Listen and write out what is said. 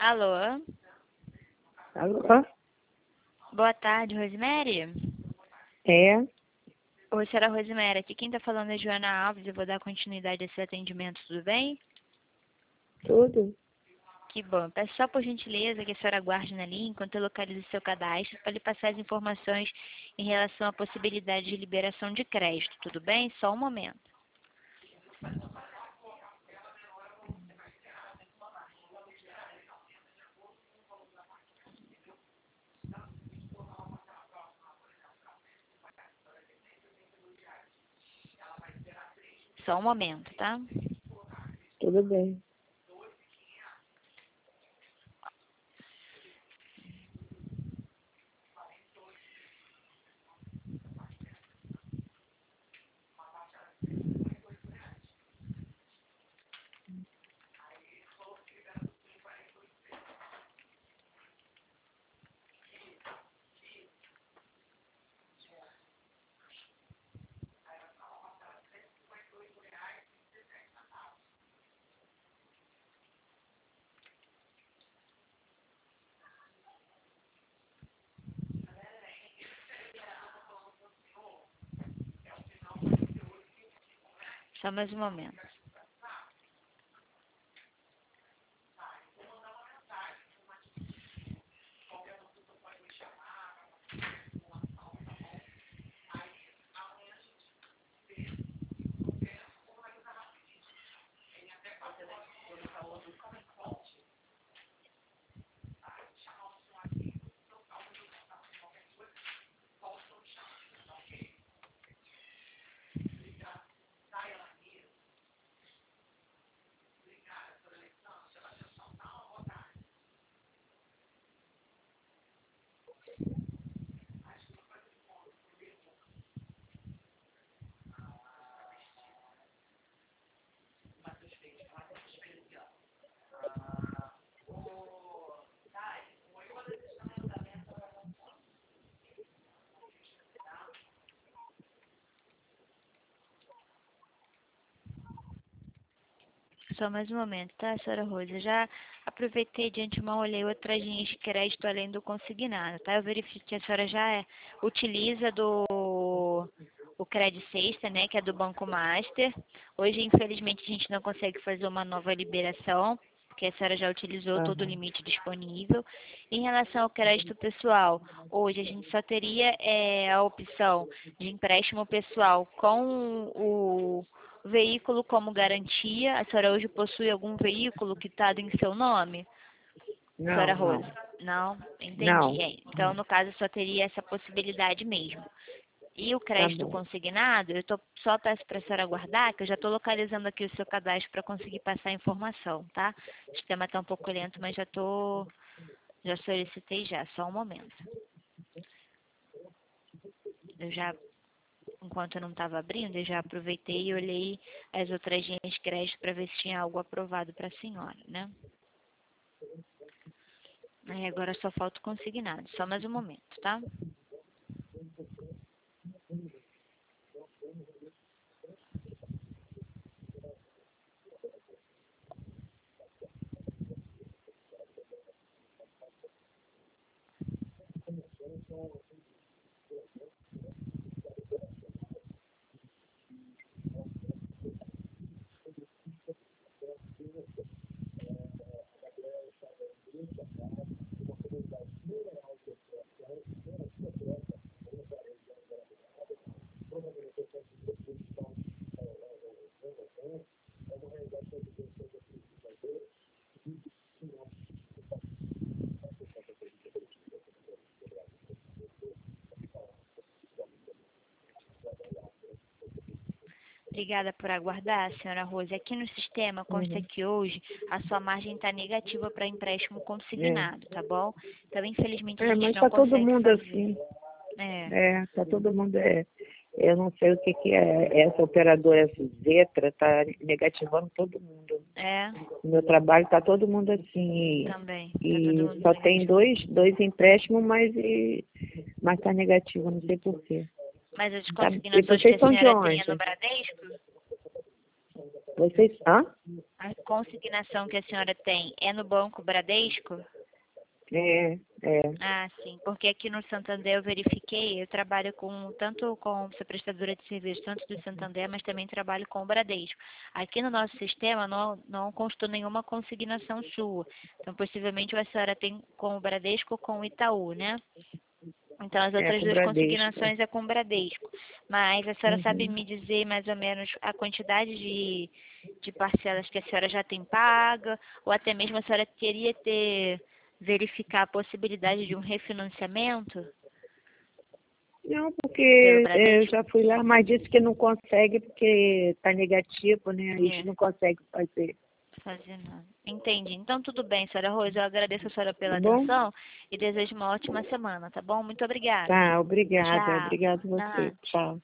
Alô? Alô? Boa tarde, Rosemary. É, Oi, senhora Rosemary. Aqui quem está falando é Joana Alves. Eu vou dar continuidade a esse atendimento, tudo bem? tudo. Que bom. Peço só por gentileza que a senhora aguarde na linha enquanto eu localizo seu cadastro para lhe passar as informações em relação à possibilidade de liberação de crédito, tudo bem? Só um momento. Só um momento, tá? Tudo bem. Só mais um momento. Só mais um momento, tá, senhora Rosa? Já aproveitei de antemão, olhei outras linhas de crédito além do consignado, tá? Eu verifico que a senhora já utiliza o Credit Sexta, né, que é do Banco Master. Hoje, infelizmente, a gente não consegue fazer uma nova liberação, porque a senhora já utilizou todo o Aham. limite disponível. Em relação ao crédito pessoal, hoje a gente só teria a opção de empréstimo pessoal com o veículo como garantia. A senhora hoje possui algum veículo quitado em seu nome, senhora Não, Rosa? não. Não? Entendi. Não. Então, no caso, só teria essa possibilidade mesmo. E o Tá crédito bom. consignado, só peço para a senhora aguardar, que eu já estou localizando aqui o seu cadastro para conseguir passar a informação, tá? O sistema está um pouco lento, mas já solicitei já, só um momento. Eu já, enquanto eu não estava abrindo, eu já aproveitei e olhei as outras linhas de crédito para ver se tinha algo aprovado para a senhora, né? Aí agora só falta o consignado, só mais um momento, tá? Obrigada por aguardar, senhora Rose. Aqui no sistema consta Uhum. que hoje a sua margem está negativa para empréstimo É. consignado, tá bom? Então, infelizmente, a É, gente mas não tá todo consegue mundo fazer. assim. É, Tá todo mundo. Eu não sei o que que é. Essa operadora, essa Zetra, tá negativando todo mundo. é, No meu trabalho tá todo mundo assim. também. Tá todo E mundo só tem negativo. dois empréstimos, mas tá negativo, não sei por quê. Mas os Tá, e consignados hoje que vocês a são de senhora tem é no onde? Bradesco? Vocês... Hã? A consignação que a senhora tem é no Banco Bradesco? É, é. Ah, sim, porque aqui no Santander eu verifiquei, eu trabalho tanto com sou prestadora de serviço, tanto do Santander, mas também trabalho com o Bradesco. Aqui no nosso sistema não constou nenhuma consignação sua. Então, possivelmente a senhora tem com o Bradesco ou com o Itaú, né? Então, as É, outras com o duas Bradesco. consignações é com o Bradesco. Mas a senhora sabe Uhum. me dizer mais ou menos a quantidade de parcelas que a senhora já tem paga, ou até mesmo a senhora queria verificar a possibilidade de um refinanciamento Não, pelo porque eu Bradesco? já fui lá, mas disse que não consegue porque está negativo, né? A gente É, não consegue fazer. fazer nada. Entendi. Então, tudo bem, senhora Rose. Eu agradeço a senhora pela Tá bom? atenção e desejo uma ótima semana, tá bom? Muito obrigada. Tá, obrigada. Tchau. Obrigado você. Nada. Tchau.